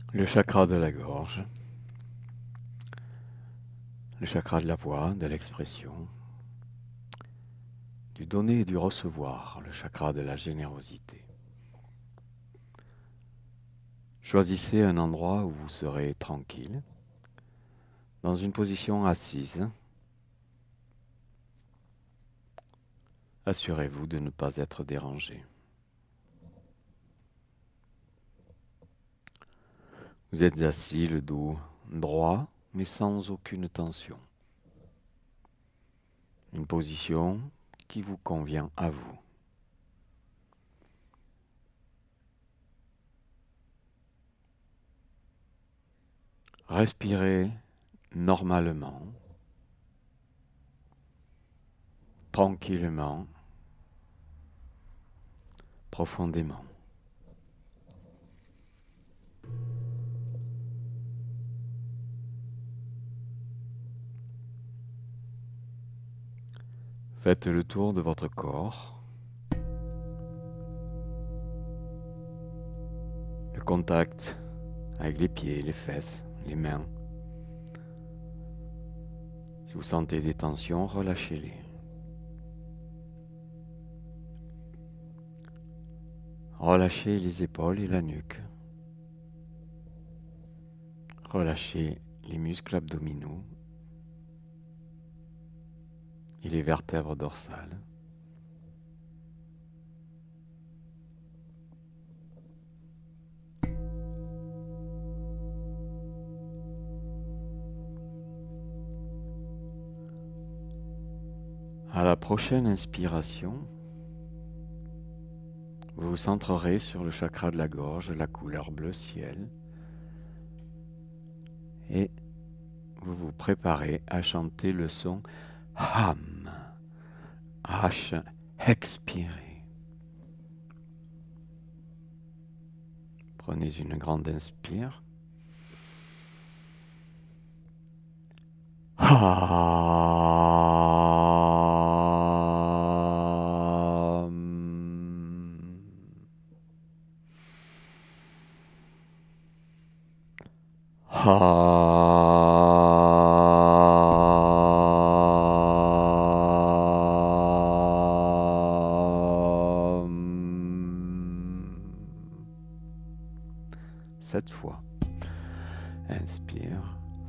Le chakra de la gorge, le chakra de la voix, de l'expression, du donner et du recevoir, le chakra de la générosité. Choisissez un endroit où vous serez tranquille, dans une position assise. Assurez-vous de ne pas être dérangé. Vous êtes assis, le dos droit, mais sans aucune tension. Une position qui vous convient à vous. Respirez normalement, tranquillement, profondément. Faites le tour de votre corps. Le contact avec les pieds, les fesses, les mains. Si vous sentez des tensions, relâchez-les. Relâchez les épaules et la nuque. Relâchez les muscles abdominaux et les vertèbres dorsales. À la prochaine inspiration, vous vous centrerez sur le chakra de la gorge, la couleur bleu ciel, et vous vous préparez à chanter le son HAM. H, expirez. Prenez une grande inspire. Cette fois, inspire.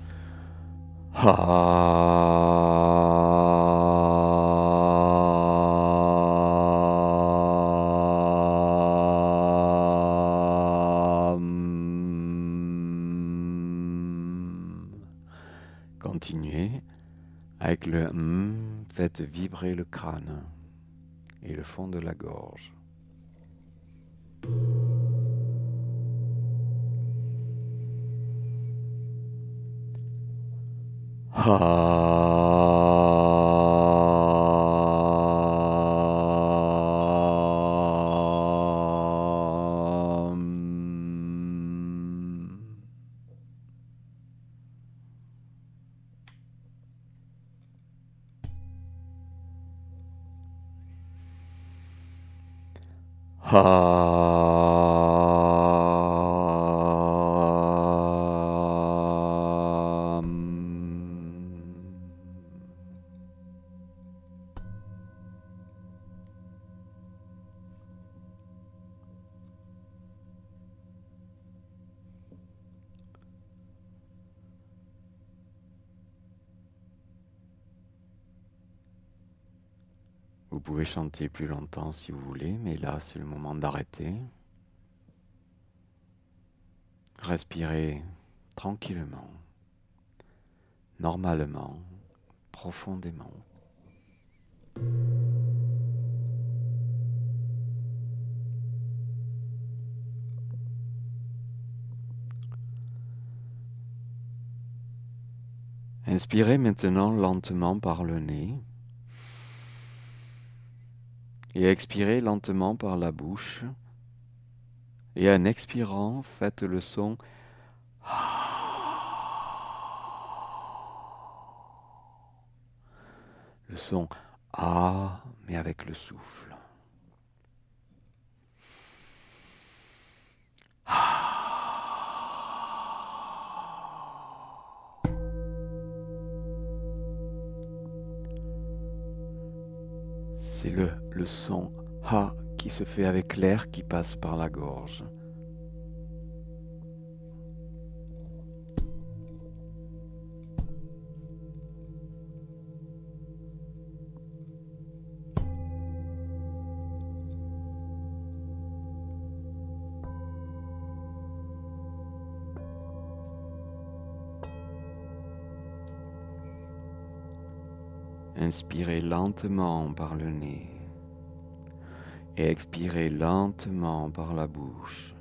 Continuez avec le faites vibrer le crâne et le fond de la gorge. Vous pouvez chanter plus longtemps si vous voulez, mais là c'est le moment d'arrêter. Respirez tranquillement, normalement, profondément. Inspirez maintenant lentement par le nez et expirez lentement par la bouche. Et en expirant, faites le son le son A, mais avec le souffle. C'est le son ha qui se fait avec l'air qui passe par la gorge. Inspirez lentement par le nez et expirez lentement par la bouche.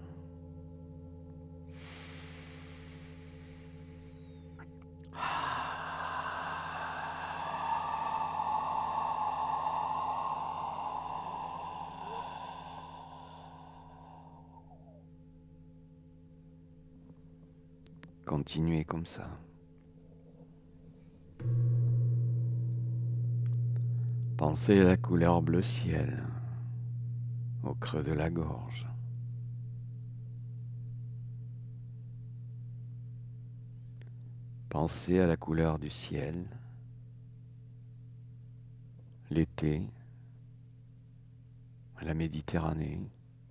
Continuez comme ça. Pensez à la couleur bleu ciel au creux de la gorge. Pensez à la couleur du ciel, l'été, à la Méditerranée.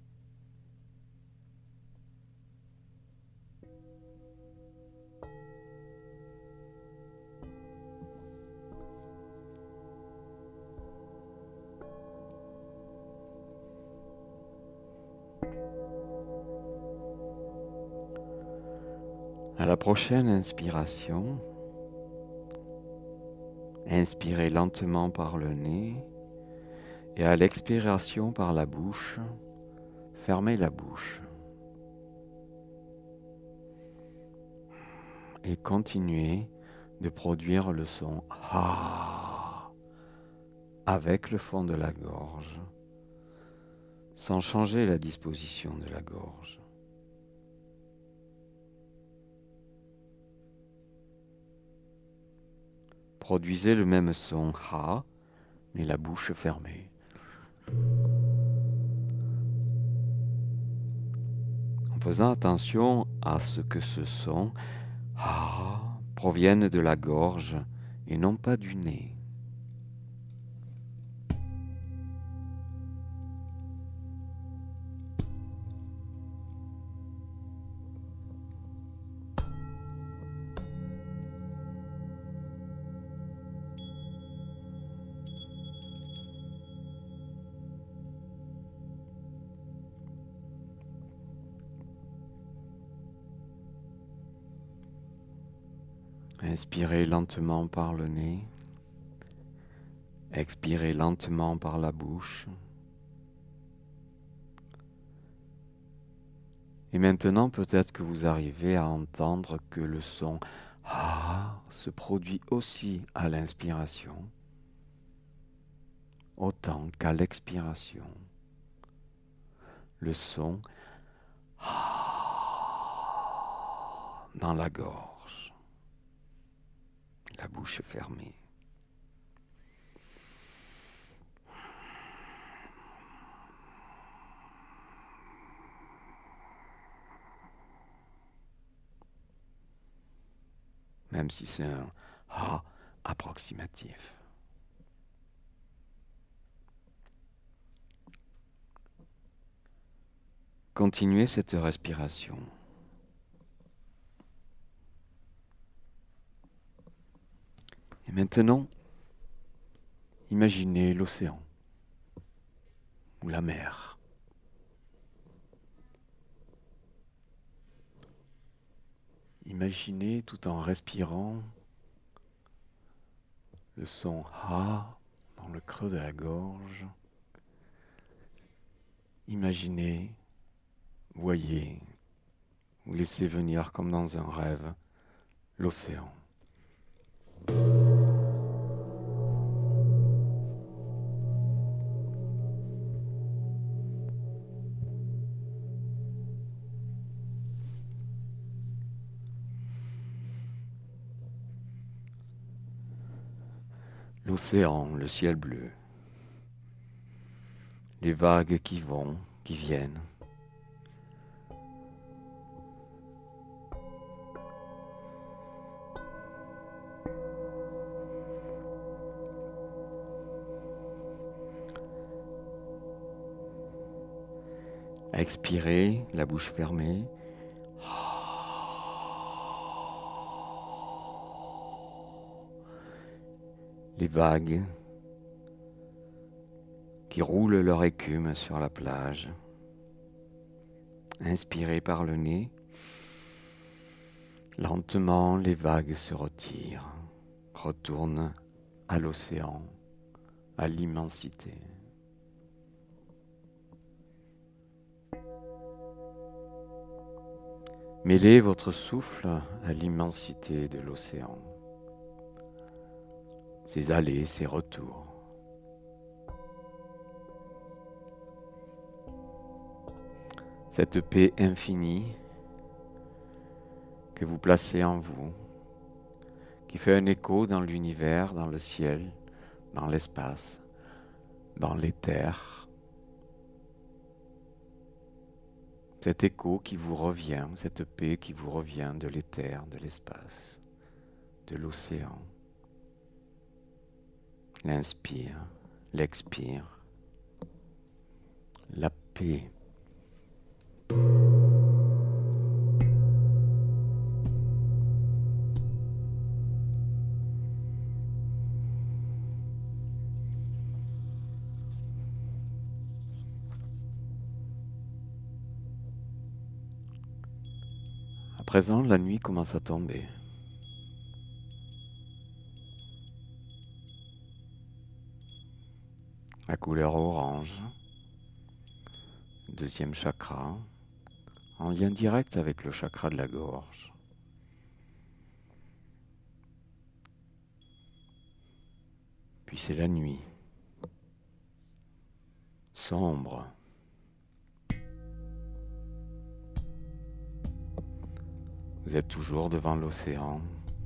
À la prochaine inspiration, inspirez lentement par le nez et à l'expiration par la bouche, fermez la bouche. Et continuez de produire le son ha avec le fond de la gorge, sans changer la disposition de la gorge. Produisez le même son ha, mais la bouche fermée. En faisant attention à ce que ce son ha provienne de la gorge et non pas du nez. Inspirez lentement par le nez, expirez lentement par la bouche. Et maintenant, peut-être que vous arrivez à entendre que le son ah se produit aussi à l'inspiration, autant qu'à l'expiration. Le son ah dans la gorge, la bouche fermée. Même si c'est un ha approximatif. Continuez cette respiration. Et maintenant, imaginez l'océan ou la mer. Imaginez tout en respirant le son ha dans le creux de la gorge. Imaginez, voyez, ou laissez venir comme dans un rêve l'océan. L'océan, le ciel bleu, les vagues qui vont, qui viennent. Expirez, la bouche fermée. Les vagues qui roulent leur écume sur la plage. Inspirez par le nez. Lentement, les vagues se retirent, retournent à l'océan, à l'immensité. Mêlez votre souffle à l'immensité de l'océan, ses allées, ses retours. Cette paix infinie que vous placez en vous, qui fait un écho dans l'univers, dans le ciel, dans l'espace, dans l'éther. Cet écho qui vous revient, cette paix qui vous revient de l'éther, de l'espace, de l'océan. L'inspire, l'expire, la paix. À présent, la nuit commence à tomber. La couleur orange, deuxième chakra, en lien direct avec le chakra de la gorge. Puis c'est la nuit, sombre. Vous êtes toujours devant l'océan,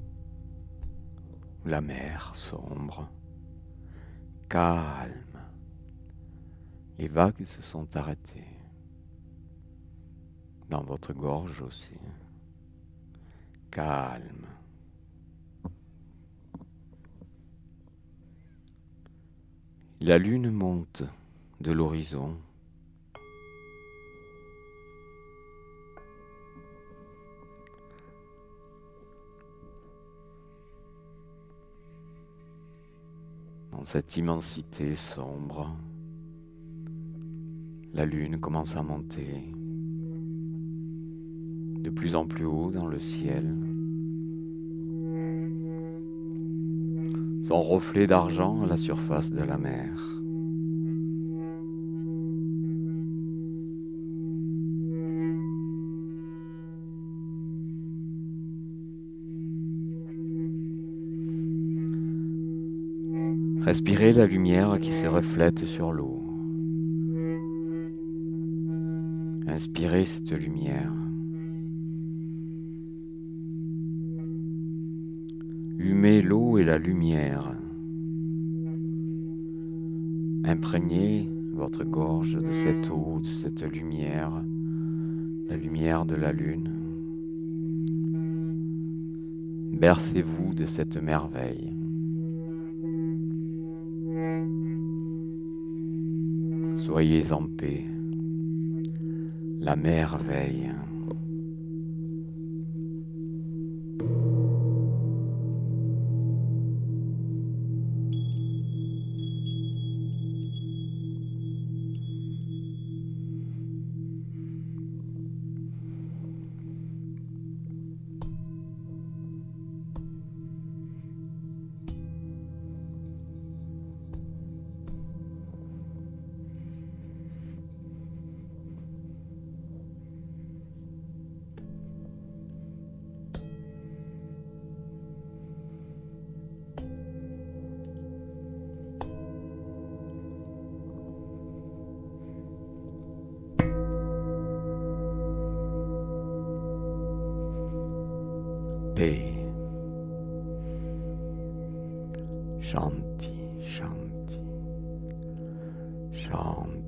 la mer sombre, calme. Les vagues se sont arrêtées. Dans votre gorge aussi. Calme. La lune monte de l'horizon. Dans cette immensité sombre, la lune commence à monter de plus en plus haut dans le ciel. Son reflet d'argent à la surface de la mer. Respirez la lumière qui se reflète sur l'eau. Inspirez cette lumière. Humez l'eau et la lumière. Imprégnez votre gorge de cette eau, de cette lumière, la lumière de la lune. Bercez-vous de cette merveille. Soyez en paix. La merveille. Paix. Shanti, Shanti, Shanti.